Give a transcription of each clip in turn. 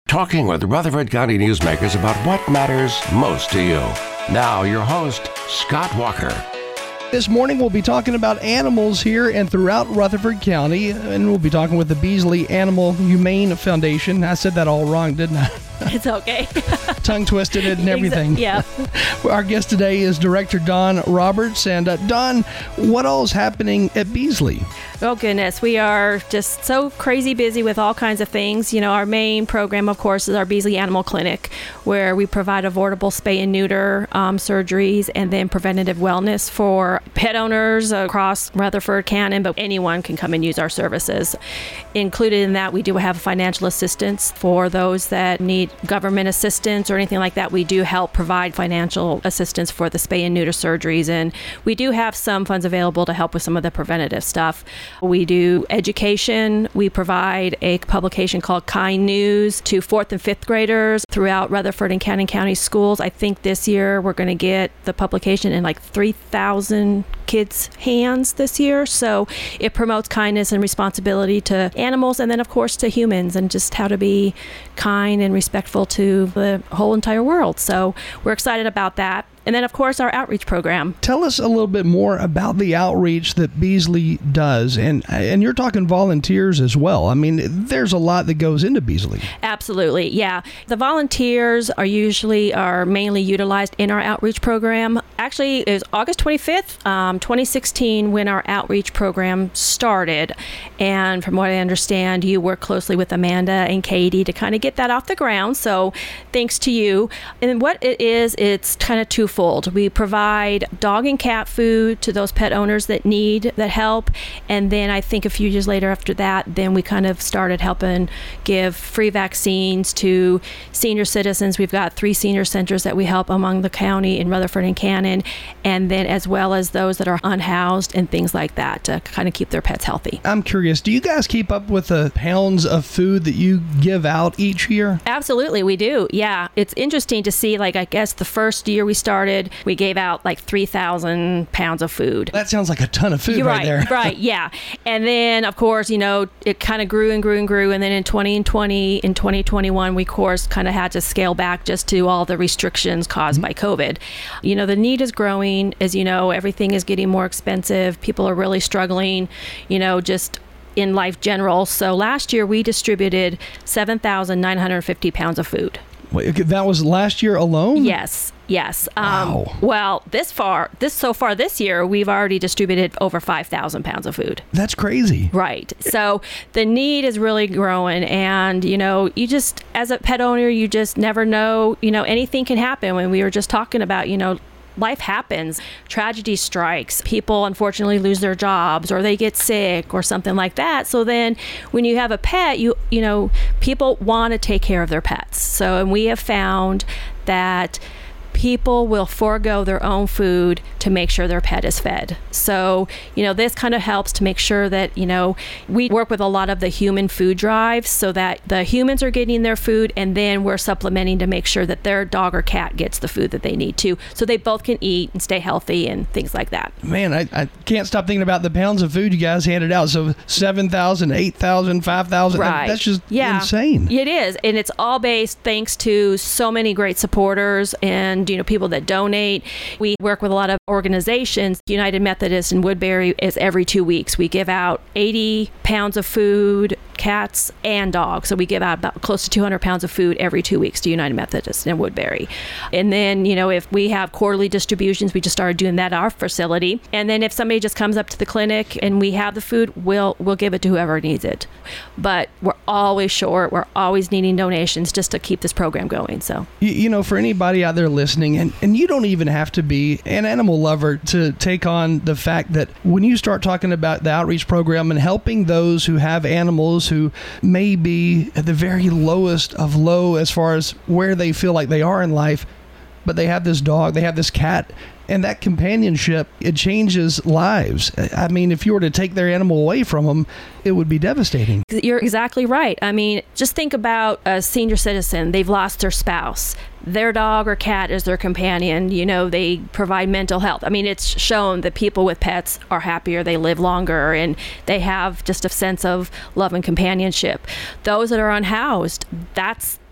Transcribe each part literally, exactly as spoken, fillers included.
talking with Rutherford County newsmakers about what matters most to you. Now, your host, Scott Walker. This morning, we'll be talking about animals here and throughout Rutherford County, and we'll be talking with the Beasley Animal Humane Foundation. I said that all wrong, didn't I? It's okay. Tongue twisted and everything. Yeah. Our guest today is Director Don Roberts. And uh, Don, what all is happening at Beasley? Oh, goodness. We are just so crazy busy with all kinds of things. You know, our main program, of course, is our Beasley Animal Clinic, where we provide avoidable spay and neuter um, surgeries and then preventative wellness for pet owners across Rutherford, Cannon, but anyone can come and use our services. Included in that, we do have financial assistance for those that need government assistance or anything like that. We do help provide financial assistance for the spay and neuter surgeries, and we do have some funds available to help with some of the preventative stuff. We do education. We provide a publication called Kind News to fourth and fifth graders throughout Rutherford and Cannon County schools. I think this year we're going to get the publication in like three thousand kids' hands this year. So it promotes kindness and responsibility to animals and then, of course, to humans, and just how to be kind and respectful to the whole entire world. So we're excited about that. And then, of course, our outreach program. Tell us a little bit more about the outreach that Beasley does. And and you're talking volunteers as well. I mean, there's a lot that goes into Beasley. Absolutely, yeah. The volunteers are usually are mainly utilized in our outreach program. Actually, it was August twenty-fifth, um, twenty sixteen, when our outreach program started. And from what I understand, you work closely with Amanda and Katie to kind of get that off the ground. So thanks to you. And what it is, it's kind of twofold. We provide dog and cat food to those pet owners that need that help. And then I think a few years later after that, then we kind of started helping give free vaccines to senior citizens. We've got three senior centers that we help among the county in Rutherford and Cannon, and then as well as those that are unhoused and things like that to kind of keep their pets healthy. I'm curious, do you guys keep up with the pounds of food that you give out each year? Absolutely, we do. Yeah, it's interesting to see, like, I guess the first year we started, we gave out like three thousand pounds of food. That sounds like a ton of food. You're right, right there. Right, yeah. And then, of course, you know, it kind of grew and grew and grew. And then in twenty twenty, in twenty twenty-one, we, of course, kind of had to scale back just to all the restrictions caused mm-hmm. by COVID. You know, the need is growing. As you know, everything is getting more expensive. People are really struggling, you know, just in life general. So last year, we distributed seven thousand nine hundred fifty pounds of food. Wait, that was last year alone? Yes. Yes. Um, wow. Well, this far, this so far this year, we've already distributed over five thousand pounds of food. That's crazy. Right. So the need is really growing. And, you know, you just, as a pet owner, you just never know, you know, anything can happen. When we were just talking about, you know, life happens, tragedy strikes, people unfortunately lose their jobs or they get sick or something like that. So then when you have a pet, you you know, people want to take care of their pets. So, and we have found that people will forego their own food to make sure their pet is fed. So, you know, this kind of helps to make sure that, you know, we work with a lot of the human food drives so that the humans are getting their food, and then we're supplementing to make sure that their dog or cat gets the food that they need to, so they both can eat and stay healthy and things like that. Man, I, I can't stop thinking about the pounds of food you guys handed out. So seven thousand, eight thousand, five thousand, right. That's just yeah. insane. It is. And it's all based thanks to so many great supporters and, you know, people that donate. We work with a lot of organizations. United Methodist in Woodbury is every two weeks. We give out eighty pounds of food, cats and dogs. So we give out about close to two hundred pounds of food every two weeks to United Methodist in Woodbury. And then, you know, if we have quarterly distributions, we just started doing that at our facility. And then if somebody just comes up to the clinic and we have the food, we'll we'll give it to whoever needs it. But we're always short. We're always needing donations just to keep this program going. So, you, you know, for anybody out there listening, and, and you don't even have to be an animal lover to take on the fact that when you start talking about the outreach program and helping those who have animals who may be at the very lowest of low as far as where they feel like they are in life, but they have this dog, they have this cat, and that companionship, it changes lives. I mean, if you were to take their animal away from them, it would be devastating. You're exactly right. I mean, just think about a senior citizen. They've lost their spouse. Their dog or cat is their companion. You know, they provide mental health. I mean, it's shown that people with pets are happier, they live longer, and they have just a sense of love and companionship. Those that are unhoused, that's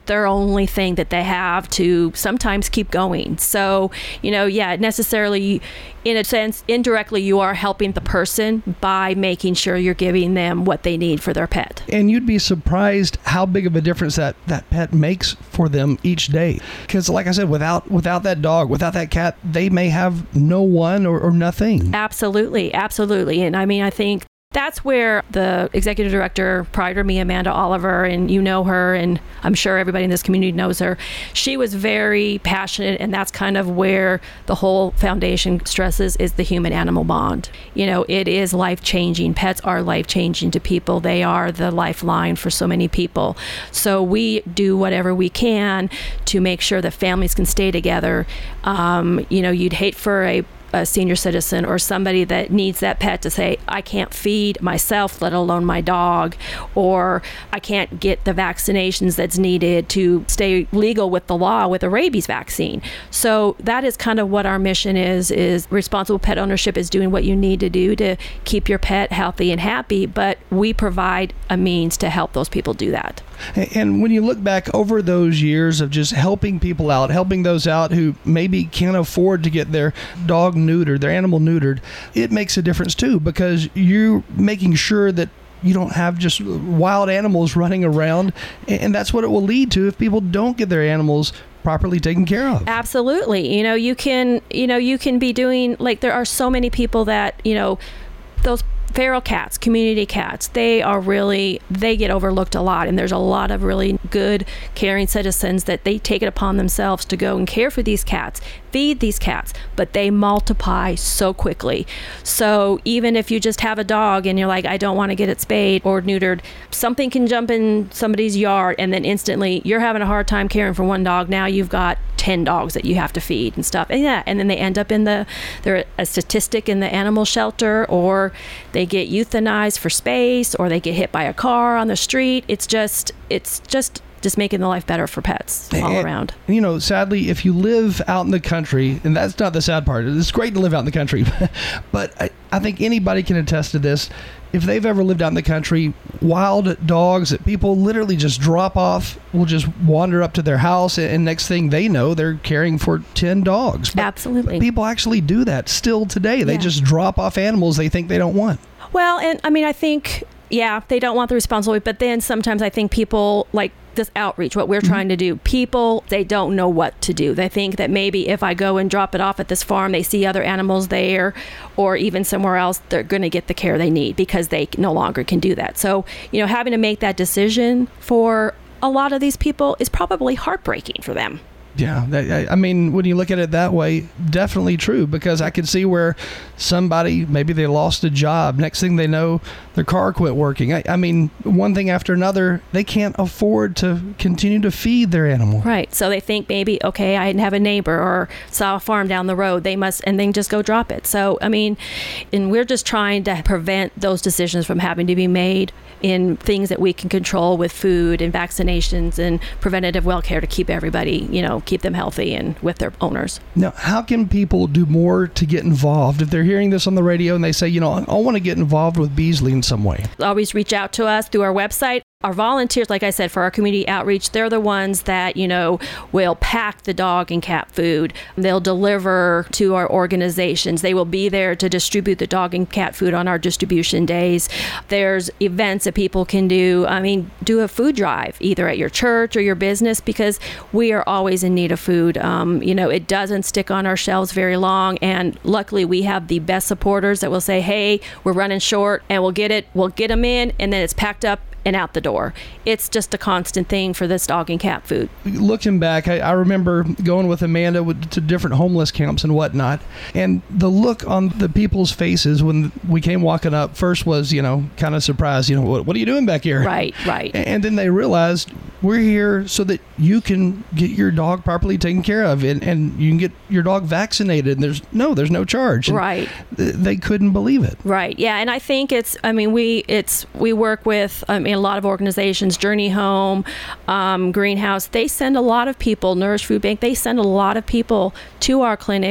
their only thing that they have to sometimes keep going. So, you know, yeah, necessarily, in a sense, indirectly, you are helping the person by making sure you're giving them what they need for their pet. And you'd be surprised how big of a difference that, that pet makes for them each day. Because like I said, without without that dog, without that cat, they may have no one or, or nothing. Absolutely, absolutely. And I mean, I think that's where the executive director prior to me, Amanda Oliver, and you know her, and I'm sure everybody in this community knows her. She was very passionate, and that's kind of where the whole foundation stresses is the human-animal bond. You know, it is life-changing. Pets are life-changing to people. They are the lifeline for so many people. So we do whatever we can to make sure that families can stay together. Um, you know, you'd hate for a a senior citizen or somebody that needs that pet to say, I can't feed myself, let alone my dog, or I can't get the vaccinations that's needed to stay legal with the law with a rabies vaccine. So that is kind of what our mission is, is responsible pet ownership is doing what you need to do to keep your pet healthy and happy, but we provide a means to help those people do that. And when you look back over those years of just helping people out, helping those out who maybe can't afford to get their dog neutered, their animal neutered, it makes a difference too, because you're making sure that you don't have just wild animals running around, and that's what it will lead to if people don't get their animals properly taken care of. Absolutely. You know, you can, you know, you can be doing, like, there are so many people that, you know, those feral cats, community cats, they are really, they get overlooked a lot. And there's a lot of really good, caring citizens that they take it upon themselves to go and care for these cats, feed these cats, but they multiply so quickly. So even if you just have a dog and you're like, I don't want to get it spayed or neutered, something can jump in somebody's yard and then instantly you're having a hard time caring for one dog. Now you've got ten dogs that you have to feed and stuff. And yeah, and then they end up in the, they're a statistic in the animal shelter, or they get euthanized for space, or they get hit by a car on the street. It's just, it's just, just making the life better for pets all and, around. You know, sadly, if you live out in the country, and that's not the sad part, it's great to live out in the country, but I, I think anybody can attest to this. If they've ever lived out in the country, wild dogs that people literally just drop off will just wander up to their house, and next thing they know, they're caring for ten dogs. But, Absolutely. But people actually do that still today. They Yeah. just drop off animals they think they don't want. Well, and I mean, I think, yeah, they don't want the responsibility, but then sometimes I think people, like this outreach, what we're mm-hmm. trying to do, people, they don't know what to do. They think that maybe if I go and drop it off at this farm, they see other animals there, or even somewhere else, they're going to get the care they need because they no longer can do that. So, you know, having to make that decision for a lot of these people is probably heartbreaking for them. Yeah, I mean, when you look at it that way, definitely true, because I could see where somebody, maybe they lost a job. Next thing they know, their car quit working. I, I mean, one thing after another, they can't afford to continue to feed their animal. Right. So they think maybe, okay, I have a neighbor or saw a farm down the road, they must, and then just go drop it. So, I mean, and we're just trying to prevent those decisions from having to be made in things that we can control with food and vaccinations and preventative well care to keep everybody, you know, keep them healthy and with their owners. Now, how can people do more to get involved? If they're hearing this on the radio and they say, you know, I, I want to get involved with Beasley in some way. Always reach out to us through our website. Our volunteers, like I said, for our community outreach, they're the ones that, you know, will pack the dog and cat food. They'll deliver to our organizations. They will be there to distribute the dog and cat food on our distribution days. There's events that people can do. I mean, do a food drive, either at your church or your business, because we are always in need of food. Um, you know, it doesn't stick on our shelves very long. And luckily, we have the best supporters that will say, hey, we're running short, and we'll get it, we'll get them in, and then it's packed up and out the door. It's just a constant thing for this dog and cat food. Looking back, I, I remember going with Amanda with, to different homeless camps and whatnot, and the look on the people's faces when we came walking up first was, you know, kind of surprised, you know, what, what are you doing back here? Right, right. And then they realized we're here so that you can get your dog properly taken care of, and, and you can get your dog vaccinated, and there's no, there's no charge. And right. th- they couldn't believe it. Right. Yeah. And I think it's, I mean, we, it's, we work with, I mean, a lot of organizations, Journey Home, um, Greenhouse, they send a lot of people, Nourish Food Bank, they send a lot of people to our clinic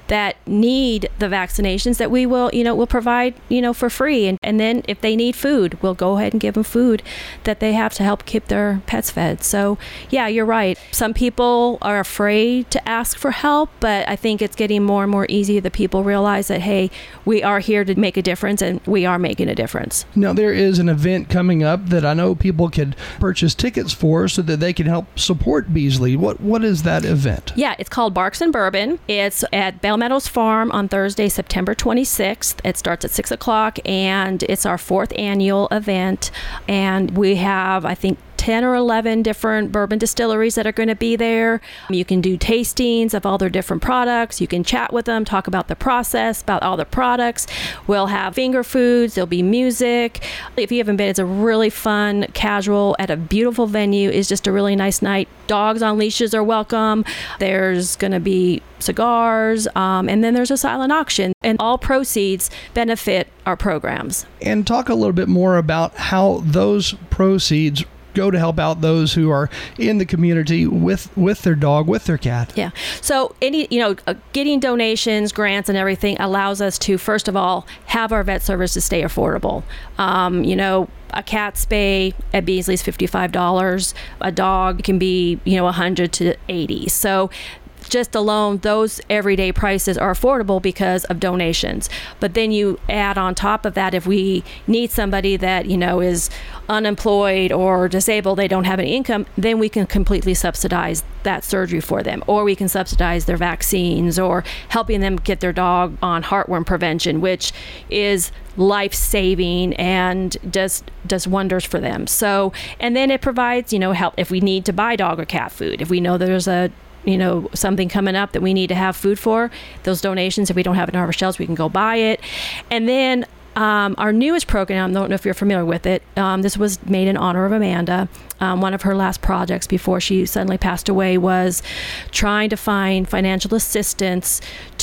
that need the vaccinations that we will, you know, will provide, you know, for free. And, and then if they need food, we'll go ahead and give them food that they have to help keep their pets fed. So yeah, you're right. Some people are afraid to ask for help, but I think it's getting more and more easy that people realize that, hey, we are here to make a difference, and we are making a difference. Now, there is an event coming up that I know people could purchase tickets for so that they can help support Beasley. What What is that event? Yeah, it's called Barks and Bourbon. It's at Bell Meadows Farm on Thursday, September twenty-sixth. It starts at six o'clock, and it's our fourth annual event. And we have, I think, ten or eleven different bourbon distilleries that are going to be there. You can do tastings of all their different products. You can chat with them, talk about the process, about all the products. We'll have finger foods. There'll be music. If you haven't been, it's a really fun, casual, at a beautiful venue. It's just a really nice night. Dogs on leashes are welcome. There's going to be cigars, um, and then there's a silent auction, and all proceeds benefit our programs. And talk a little bit more about how those proceeds go to help out those who are in the community with with their dog, with their cat. Yeah. So any, you know, uh, getting donations, grants, and everything allows us to, first of all, have our vet services stay affordable. Um, you know, a cat spay at Beasley's fifty-five dollars. A dog can be, you know, one hundred to eighty. So just alone, those everyday prices are affordable because of donations. But then you add on top of that, if we need somebody that, you know, is unemployed or disabled, they don't have any income, then we can completely subsidize that surgery for them. Or we can subsidize their vaccines, or helping them get their dog on heartworm prevention, which is life-saving and does does wonders for them. So, and then it provides, you know, help if we need to buy dog or cat food. If we know there's a you know, something coming up that we need to have food for, those donations, if we don't have it in our shelves, we can go buy it. And then um, our newest program, I don't know if you're familiar with it, um, this was made in honor of Amanda. Um, one of her last projects before she suddenly passed away was trying to find financial assistance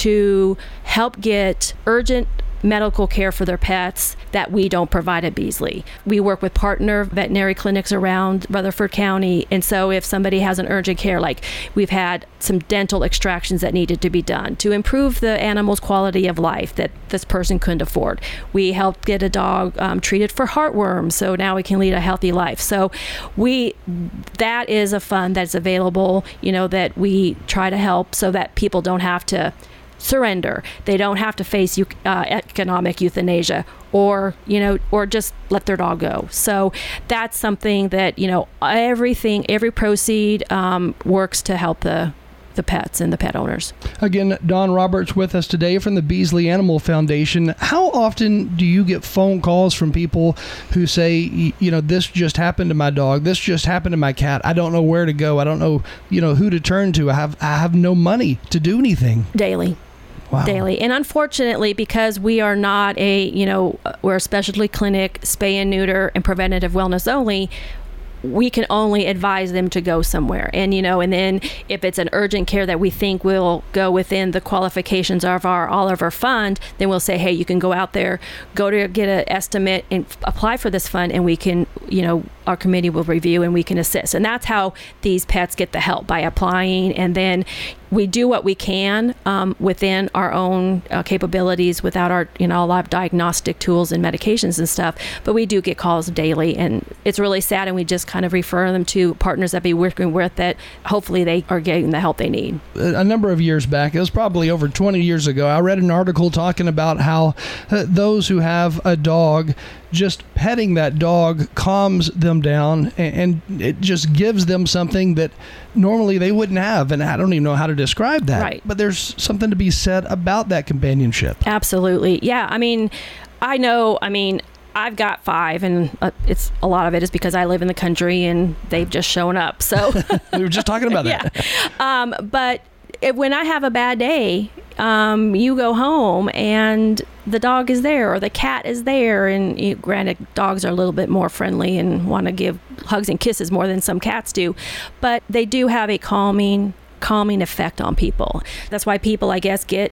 to help get urgent medical care for their pets that we don't provide at Beasley. We work with partner veterinary clinics around Rutherford County, and so if somebody has an urgent care, like we've had some dental extractions that needed to be done to improve the animal's quality of life that this person couldn't afford. We helped get a dog um, treated for heartworms, so now we can lead a healthy life. So we, that is a fund that's available, you know, that we try to help so that people don't have to surrender. They don't have to face uh, economic euthanasia, or, you know, or just let their dog go. So that's something that, you know, everything, every proceed um, works to help the the pets and the pet owners. Again, Dawn Roberts with us today from the Beasley Animal Foundation. How often do you get phone calls from people who say, you know, this just happened to my dog, this just happened to my cat, I don't know where to go, I don't know, you know, who to turn to, I have I have no money to do anything? Daily. Wow. Daily. And unfortunately, because we are not a, you know, we're a specialty clinic, spay and neuter and preventative wellness only, we can only advise them to go somewhere. And, you know, and then if it's an urgent care that we think will go within the qualifications of our all of our fund, then we'll say, hey, you can go out there, go to get an estimate and apply for this fund, and we can, you know, our committee will review and we can assist. And that's how these pets get the help, by applying. And then we do what we can um, within our own uh, capabilities, without our, you know, a lot of diagnostic tools and medications and stuff. But we do get calls daily, and it's really sad. And we just kind of refer them to partners that be working with that. Hopefully they are getting the help they need. A number of years back, it was probably over twenty years ago, I read an article talking about how uh, those who have a dog, just petting that dog calms them down, and, and it just gives them something that normally they wouldn't have. And I don't even know how to describe that. Right. But there's something to be said about that companionship. Absolutely. Yeah. I mean, I know, I mean, I've got five, and uh, it's a lot of it is because I live in the country and they've just shown up. So we were just talking about that. Yeah. Um, but if, when I have a bad day, um, you go home and the dog is there, or the cat is there. And you, granted, dogs are a little bit more friendly and want to give hugs and kisses more than some cats do, but they do have a calming calming effect on people. That's why people, I guess, get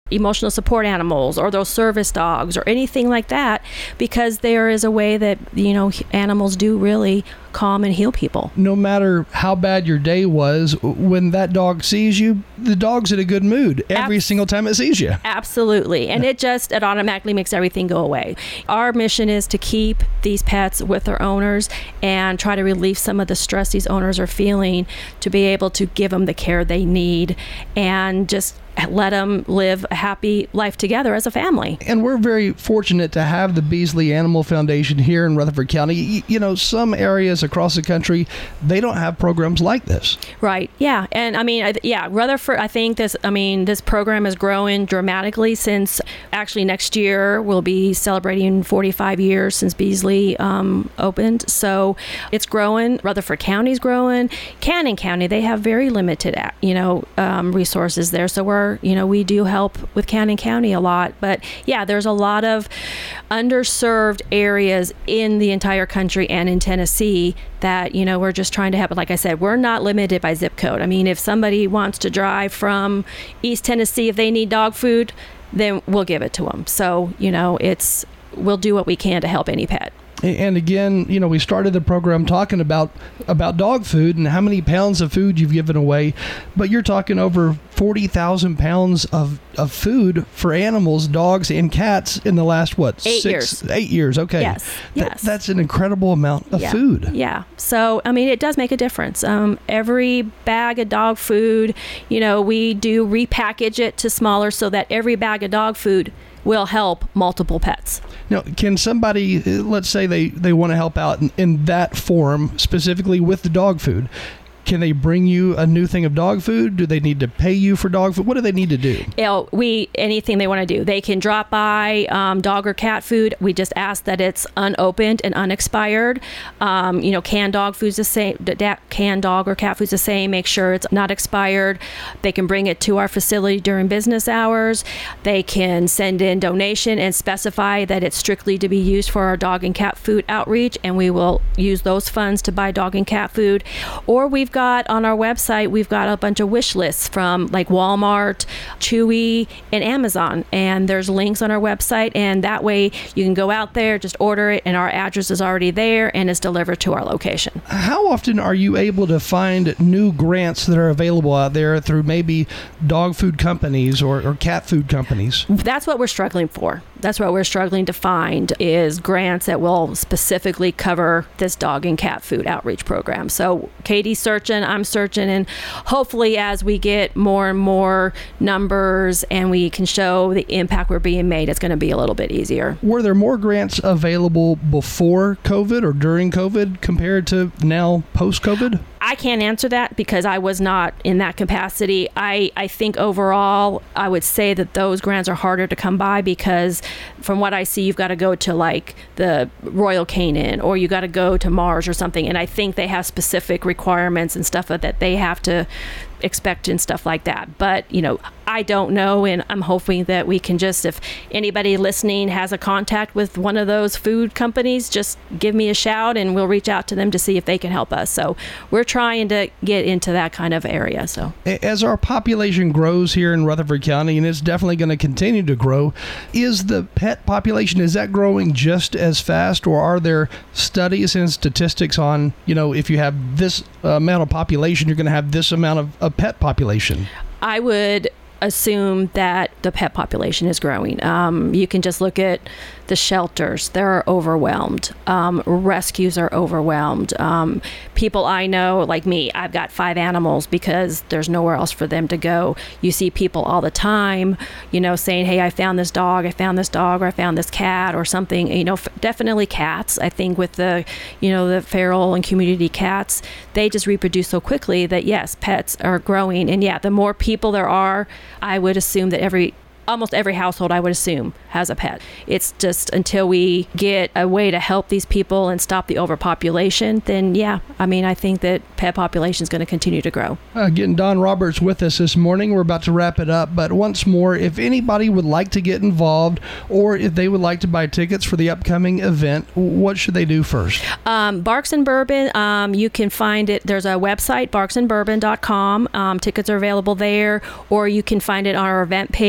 emotional support animals or those service dogs or anything like that, because there is a way that, you know, animals do really calm and heal people. No matter how bad your day was, when that dog sees you, the dog's in a good mood every Ab- single time it sees you. Absolutely. And it just, it automatically makes everything go away. Our mission is to keep these pets with their owners and try to relieve some of the stress these owners are feeling, to be able to give them the care they need and just let them live a happy life together as a family. And we're very fortunate to have the Beasley Animal Foundation here in Rutherford County. You, you know, some areas across the country, they don't have programs like this. Right. Yeah. And I mean, yeah, Rutherford, I think this, I mean, this program is growing dramatically since actually next year we'll be celebrating forty-five years since Beasley um, opened. So it's growing. Rutherford County's growing. Cannon County, they have very limited, you know, um, resources there. So we're You know, we do help with Cannon County a lot. But yeah, there's a lot of underserved areas in the entire country and in Tennessee that, you know, we're just trying to help. Like I said, we're not limited by zip code. I mean, if somebody wants to drive from East Tennessee, if they need dog food, then we'll give it to them. So, you know, it's, we'll do what we can to help any pet. And again, you know, we started the program talking about about dog food and how many pounds of food you've given away, but you're talking over forty thousand pounds of, of food for animals, dogs and cats in the last, what, eight six, years. Eight years, okay. Yes, Th- yes. That's an incredible amount of yeah. food. Yeah. So, I mean, it does make a difference. Um, every bag of dog food, you know, we do repackage it to smaller so that every bag of dog food will help multiple pets. Now, can somebody, let's say they, they want to help out in, in that form, specifically with the dog food, can they bring you a new thing of dog food? Do they need to pay you for dog food? What do they need to do? You know, we anything they want to do. They can drop by um, dog or cat food. We just ask that it's unopened and unexpired. Um, you know, canned dog food's the same. Canned dog or cat food's the same. Make sure it's not expired. They can bring it to our facility during business hours. They can send in donation and specify that it's strictly to be used for our dog and cat food outreach, and we will use those funds to buy dog and cat food. Or we've got on our website, we've got a bunch of wish lists from like Walmart, Chewy, and Amazon. And there's links on our website, and that way you can go out there, just order it, and our address is already there and it's delivered to our location. How often are you able to find new grants that are available out there through maybe dog food companies or, or cat food companies? That's what we're struggling for. That's what we're struggling to find, is grants that will specifically cover this dog and cat food outreach program. So Katie's searching, I'm searching, and hopefully as we get more and more numbers and we can show the impact we're being made, it's going to be a little bit easier. Were there more grants available before COVID or during COVID compared to now post-COVID? I can't answer that because I was not in that capacity. I, I think overall, I would say that those grants are harder to come by because from what I see, you've got to go to like the Royal Canin or you got to go to Mars or something. And I think they have specific requirements and stuff that they have to expect and stuff like that. But, you know, I don't know, and I'm hoping that we can just, if anybody listening has a contact with one of those food companies, just give me a shout and we'll reach out to them to see if they can help us. So we're trying to get into that kind of area. So as our population grows here in Rutherford County, and it's definitely going to continue to grow, is the pet population, is that growing just as fast, or are there studies and statistics on, you know, if you have this amount of population, you're going to have this amount of, of pet population? I would assume that the pet population is growing. Um, you can just look at the shelters. They're overwhelmed. Um, rescues are overwhelmed. Um, people I know, like me, I've got five animals because there's nowhere else for them to go. You see people all the time, you know, saying, hey, I found this dog, I found this dog, or I found this cat or something. You know, f- definitely cats. I think with the, you know, the feral and community cats, they just reproduce so quickly that, yes, pets are growing. And yeah, the more people there are, I would assume that every almost every household, I would assume, has a pet. It's just until we get a way to help these people and stop the overpopulation, then yeah, I mean, I think that pet population is going to continue to grow. Again, Don Roberts with us this morning. We're about to wrap it up, but once more, if anybody would like to get involved or if they would like to buy tickets for the upcoming event, what should they do first? Um, Barks and Bourbon, um, you can find it. There's a website, barks and bourbon dot com. Um, tickets are available there, or you can find it on our event page on our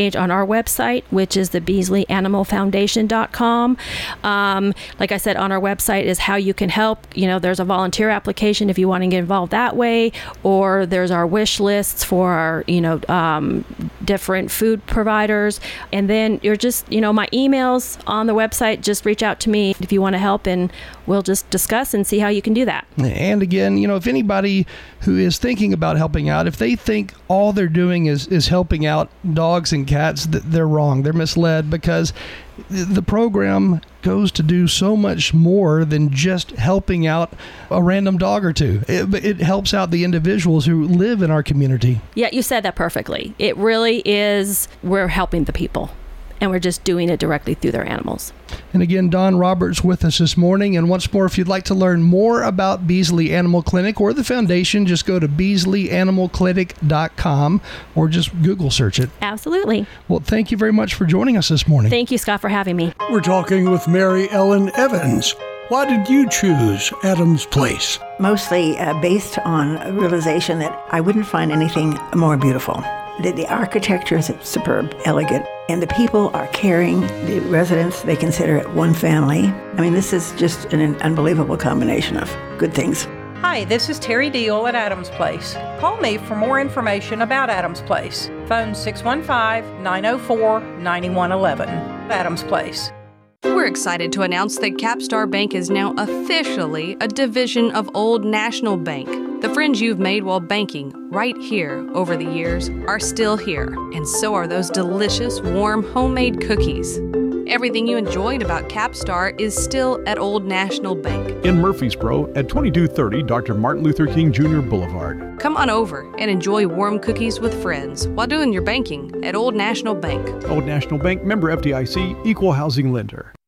website, which is the Beasley Animal Foundation dot com. Um, like I said, on our website is how you can help. You know, there's a volunteer application if you want to get involved that way, or there's our wish lists for our, you know, um, different food providers. And then you're just, you know, my emails on the website, just reach out to me if you want to help, and we'll just discuss and see how you can do that. And again, you know, if anybody who is thinking about helping out, if they think all they're doing is, is helping out dogs and cats, they're wrong. They're misled, because the program goes to do so much more than just helping out a random dog or two. It, it helps out the individuals who live in our community. Yeah, you said that perfectly. It really is, we're helping the people, and we're just doing it directly through their animals. And again, Don Roberts with us this morning. And once more, if you'd like to learn more about Beasley Animal Clinic or the foundation, just go to Beasley Animal Clinic dot com or just Google search it. Absolutely. Well, thank you very much for joining us this morning. Thank you, Scott, for having me. We're talking with Mary Ellen Evans. Why did you choose Adams Place? Mostly uh, based on a realization that I wouldn't find anything more beautiful. The, the architecture is superb, elegant, and the people are caring. The residents, they consider it one family. I mean, this is just an, an unbelievable combination of good things. Hi, this is Terry Deal at Adams Place. Call me for more information about Adams Place. Phone six one five, nine oh four, nine one one one. Adams Place. We're excited to announce that Capstar Bank is now officially a division of Old National Bank. The friends you've made while banking right here over the years are still here, and so are those delicious, warm, homemade cookies. Everything you enjoyed about Capstar is still at Old National Bank in Murfreesboro at twenty-two thirty Doctor Martin Luther King Junior Boulevard. Come on over and enjoy warm cookies with friends while doing your banking at Old National Bank. Old National Bank, member F D I C, equal housing lender.